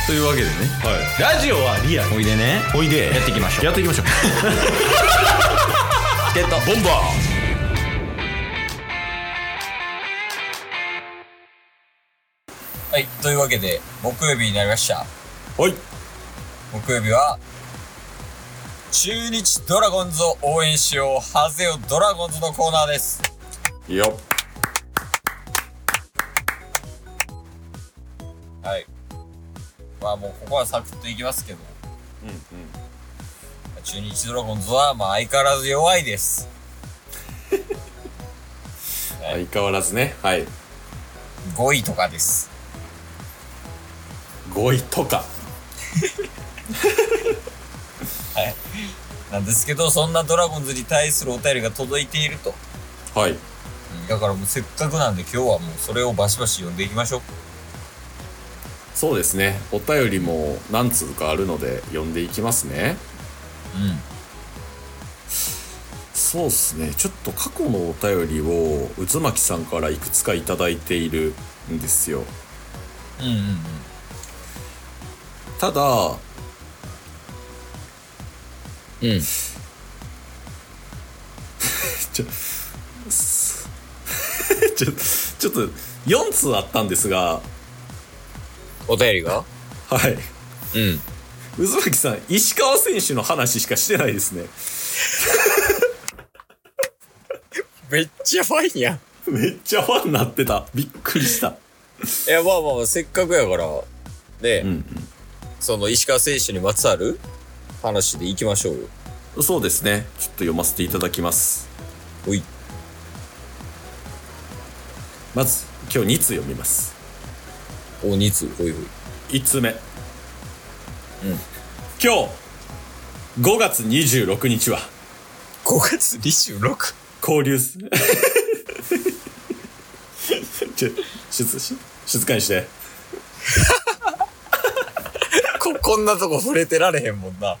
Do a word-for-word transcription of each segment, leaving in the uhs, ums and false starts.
というわけでね、 はい、ラジオはリアル。 おいでね、 おいでやっていきましょう。 やっていきましょうゲットボンバー。 はい、というわけで木曜日になりました。 はい、 木曜日は中日ドラゴンズを応援しようハゼよドラゴンズのコーナーです。 いいよ。 はい、まあもうここはサクッといきますけど、 うんうん、 中日ドラゴンズはまあ相変わらず弱いです。 相変わらずね。はい、 ごいとかです。 ごいとかはい、なんですけど、そんなドラゴンズに対するお便りが届いていると。 はい、 だからもうせっかくなんで今日はもうそれをバシバシ読んでいきましょう。 そうですね。お便りも何通かあるので読んでいきますね。 うん。 そうっすね。ちょっと過去のお便りを渦巻さんからいくつかいただいているんですよ。 うんうんうん。 ただ、 うん。 ちょ、ちょ、ちょっとよん通あったんですが、 お便りがはい。 うん。 渦巻さん、石川選手の話しかしてないですね。 めっちゃファンやん。 めっちゃファンになってた。びっくりした。 いや、まあまあ、せっかくやから、ね、 うんその石川選手にまつわる話でいきましょうよ。 うん。そうですね。ちょっと読ませていただきます。 おい。 まず、今日に通読みます。 お、に通、ほいほい。 いち通目。 うん。 今日、ごがつにじゅうろくにちは、 ごがつにじゅうろく。 交流す、ちょ、静、静かにして。 こ、こんなとこ触れてられへんもんな。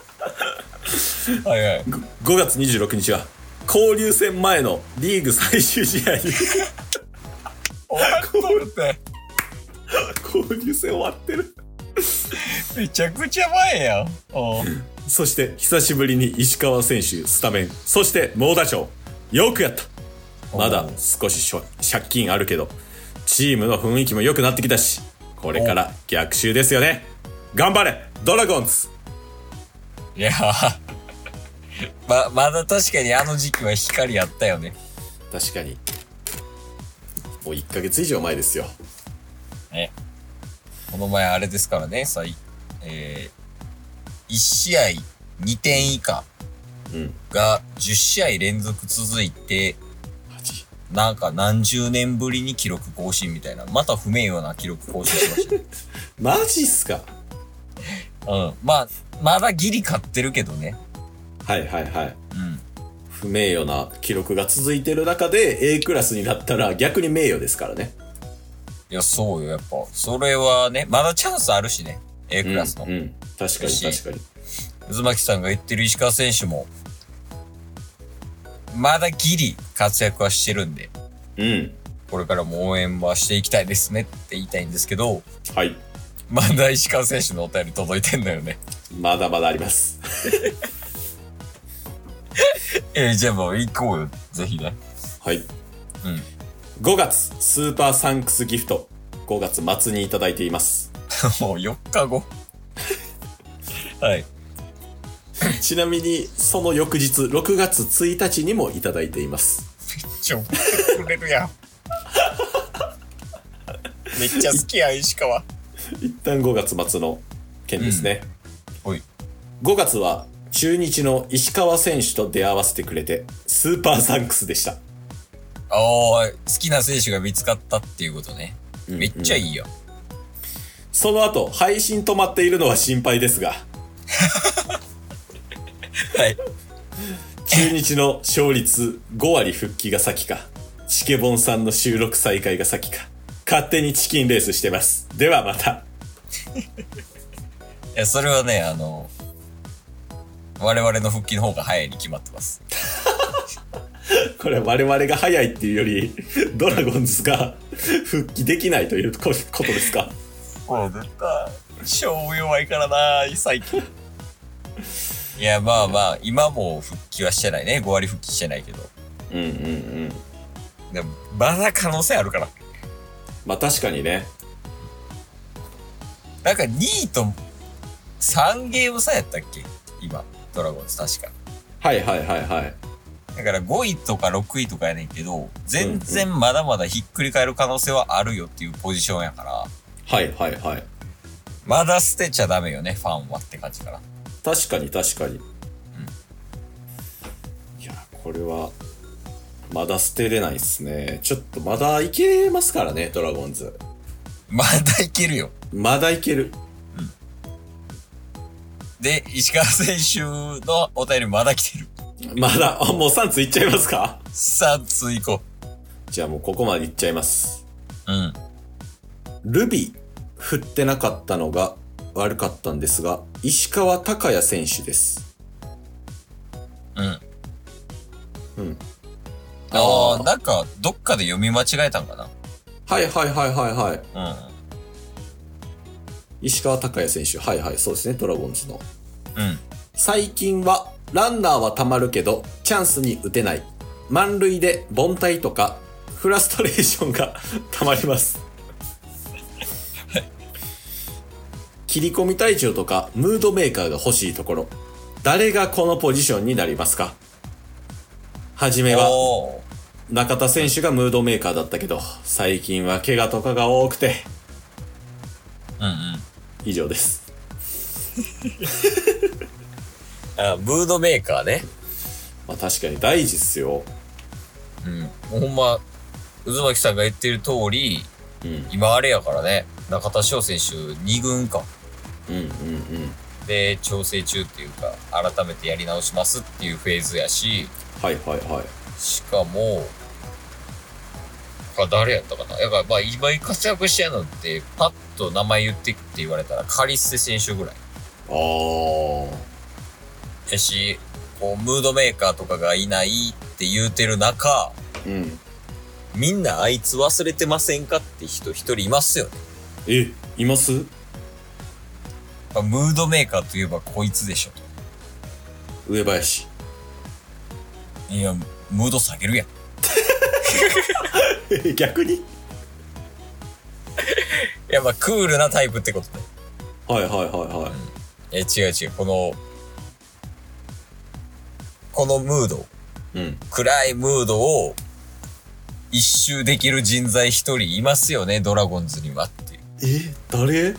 はいはい。 ごがつにじゅうろくにちは、交流戦前のリーグ最終試合に終わっとるって。 交流戦終わってる。 めちゃくちゃ前やん。おそして久しぶりに石川選手スタメン、そして猛打賞、よくやった。まだ少し借金あるけどチームの雰囲気も良くなってきたし、これから逆襲ですよね。頑張れドラゴンズ。 いやま、まだ確かにあの時期は光あったよね。 確かにもういっかげつ以上前ですよね。この前あれですからね、さい、えー、いち試合にてん以下がじゅっしあい連続続いて、うん、なんか何十年ぶりに記録更新みたいな、また不名誉な記録更新しました、ね。 マジっすか。 うん。まあ、まだギリ勝ってるけどね。 はいはいはい。 うん。 不名誉な記録が続いてる中で A クラスになったら逆に名誉ですからね。 いや、そうよ、やっぱ。それはね、まだチャンスあるしね。A クラスの。 うん、うん。確かに確かに。 渦巻さんが言ってる石川選手も、まだギリ活躍はしてるんで。 うん。 これからも応援はしていきたいですねって言いたいんですけど。 はい。 まだ石川選手のお便り届いてんだよね。 まだまだあります。 えー、じゃあもう行こうよ。ぜひね。 はい。 うん。 ごがつスーパーサンクスギフト、ごがつ末にいただいています。 もうよっかご。はい。 ちなみにその翌日ろくがつついたちにもいただいています。 めっちゃ送ってくれるやん。めっちゃ好きやん石川。 一旦ごがつ末の件ですね。 うん、おい。 ごがつは中日の石川選手と出会わせてくれてスーパーサンクスでした。 ああ、好きな選手が見つかったっていうことね。 うんうん、 めっちゃいいよ。 その後配信止まっているのは心配ですが。 はい。 中日の勝率ごわり復帰が先か、チケボンさんの収録再開が先か、勝手にチキンレースしてます。ではまた。 いや、それはね、あの、我々の復帰の方が早いに決まってます。 これは我々が早いっていうより、ドラゴンズが復帰できないということですか。 もう絶対、勝負弱いからな、最近。いや、まあまあ、今も復帰はしてないね。ご割復帰してないけど。 うんうんうん。 でも、まだ可能性あるから。 まあ確かにね。 なんかにいとさんゲーム差やったっけ今、ドラゴンズ確か。 はいはいはいはい。 だからごいとかろくいとかやねんけど、全然まだまだひっくり返る可能性はあるよっていうポジションやから。 はいはいはい。 まだ捨てちゃダメよね、ファンはって感じかな。 確かに確かに。うん。いや、これは、まだ捨てれないっすね。ちょっとまだいけますからね、ドラゴンズ。 まだいけるよ。 まだいける。 うん。で、石川選手のお便りまだ来てる。 まだ、あ、もうさんついっちゃいますか？ さんつ行こう。じゃあもうここまでいっちゃいます。 うん。 ルビー、振ってなかったのが悪かったんですが、石川昂弥選手です。 うん。 うん。 ああ、なんか、どっかで読み間違えたんかな。 はいはいはいはいはい。 うん。 石川昂弥選手。はいはい、そうですね、ドラゴンズの。 うん。 最近は、ランナーは溜まるけど、チャンスに打てない。満塁で凡退とか、フラストレーションが溜まります。切り込み隊長とか、ムードメーカーが欲しいところ。誰がこのポジションになりますか？はじめは、中田選手がムードメーカーだったけど、最近は怪我とかが多くて。 うんうん。 以上です。 あ、ムードメーカーね。 まあ確かに大事っすよ。 うん。ほんま、渦巻さんが言ってる通り、 うん、 今あれやからね、中田翔選手に軍か。 うんうんうん。 で、調整中っていうか、改めてやり直しますっていうフェーズやし、 はいはいはい。 しかも、あ、誰やったかな。やからまあ今活躍してるのって、パッと名前言ってって言われたら、カリステ選手ぐらい。 あー。 やし、こう、ムードメーカーとかがいないって言うてる中、 うん。 みんなあいつ忘れてませんかって人一人いますよね。 え、います？ ムードメーカーといえばこいつでしょと。 上林。 いや、ムード下げるやん。 逆に？いや、まあ、クールなタイプってことね。 はいはいはいはい。 え、違う違う。この、このムード。 うん。 暗いムードを一周できる人材一人いますよね、ドラゴンズにはっていう。 え、誰？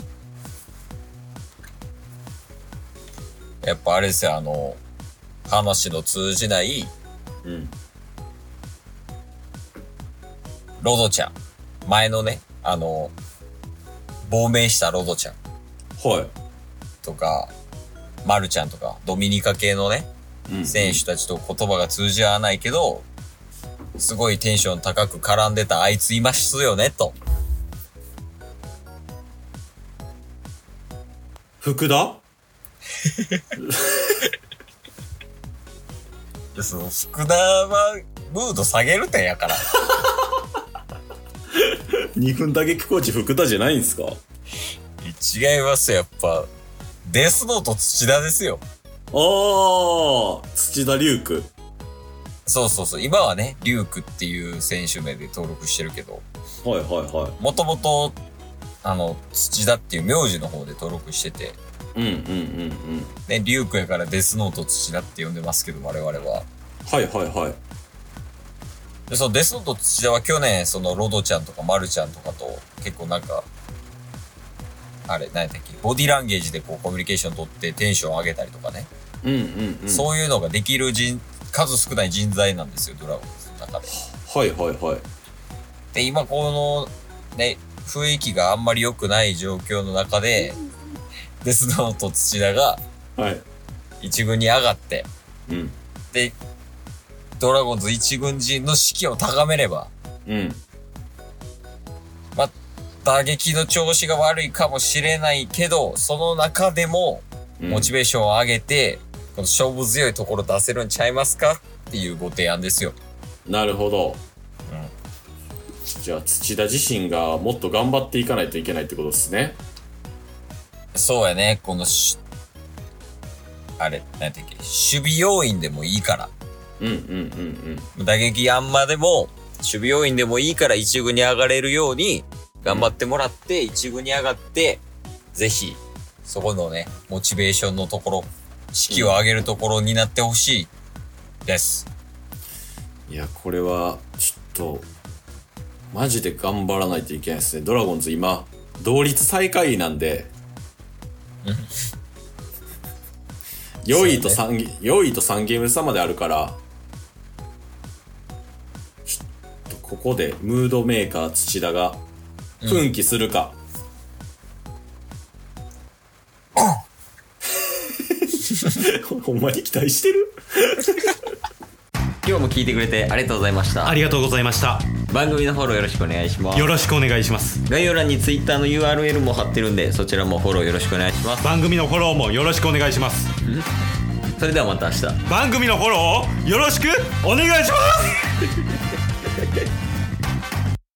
やっぱあれですよ、あの、話の通じない、 うん。 ロドちゃん。前のね、あの、亡命したロドちゃん。 はい。 とか、マルちゃんとか、ドミニカ系のね、 うん、 選手たちと言葉が通じ合わないけど、すごいテンション高く絡んでたあいついますよね、と。 福田？ その福田はムード下げるてんやから。 にふん打撃コーチ福田じゃないんすか？ 違いますよ、やっぱ。デスノート土田ですよ。 あー、土田龍空。 そうそうそう。今はね、龍空っていう選手名で登録してるけど。 はいはいはい。 もともと、あの、土田っていう名字の方で登録してて。 うんうんうんうん。 ね、龍空やからデスノート土田って呼んでますけど、我々は。 はいはいはい。 で、そのデスノート土田は去年、そのロドちゃんとかマルちゃんとかと結構なんか、あれ、何やったっけ、ボディランゲージでこうコミュニケーション取ってテンション上げたりとかね。 うんうんうん。 そういうのができる人、数少ない人材なんですよ、ドラゴンズの中で。 はいはいはい。 で、今この、ね、雰囲気があんまり良くない状況の中で、デスノート土田が、 はい。 一軍に上がって、 うん。 で、ドラゴンズ一軍人の士気を高めれば、 うん。 まあ、打撃の調子が悪いかもしれないけど、その中でも、モチベーションを上げて、うん、この勝負強いところ出せるんちゃいますかっていうご提案ですよ。 なるほど。 うん。 じゃあ土田自身がもっと頑張っていかないといけないってことですね。 そうやね。このし、あれ、なんていうっけ、守備要員でもいいから。 うんうんうんうん。打撃あんまでも、守備要員でもいいから一軍に上がれるように、頑張ってもらって、一軍に上がって、ぜひ、そこのね、モチベーションのところ、士気を上げるところになってほしいです。 いや、これは、ちょっと、マジで頑張らないといけないですね。ドラゴンズ今、同率最下位なんで、よんいとさん、よんいとさんゲーム差まであるから、ちょっとここでムードメーカー土田が奮起するか。うん、ほんまに期待してる？ 今日も聞いてくれてありがとうございました。 ありがとうございました。 番組のフォローよろしくお願いします。 よろしくお願いします。 概要欄に Twitter の ユーアールエル も貼ってるんで、そちらもフォローよろしくお願いします。 番組のフォローもよろしくお願いします。 それではまた明日。 番組のフォローをよろしくお願いします